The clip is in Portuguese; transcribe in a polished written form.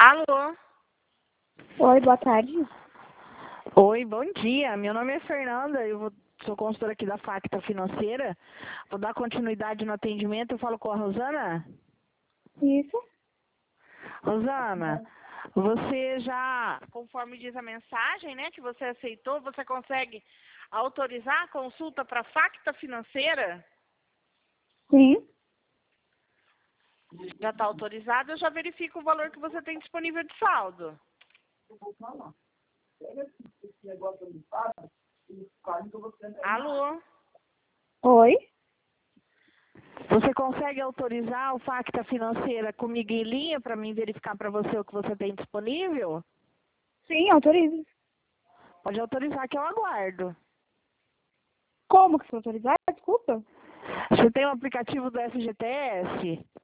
Alô? Oi, boa tarde. Oi, bom dia. Meu nome é Fernanda, sou consultora aqui da Facta Financeira. Vou dar continuidade no atendimento. Eu falo com a Rosana. Isso? Rosana, você já, conforme diz a mensagem, né, que você aceitou, você consegue autorizar a consulta para a Facta Financeira? Sim. Já está autorizado, eu já verifico o valor que você tem disponível de saldo. Alô? Oi? Você consegue autorizar o Facta Financeira comigo em linha para mim verificar para você o que você tem disponível? Sim, autorizo. Pode autorizar que eu aguardo. Como que você autorizar? Desculpa. Você tem o aplicativo do FGTS?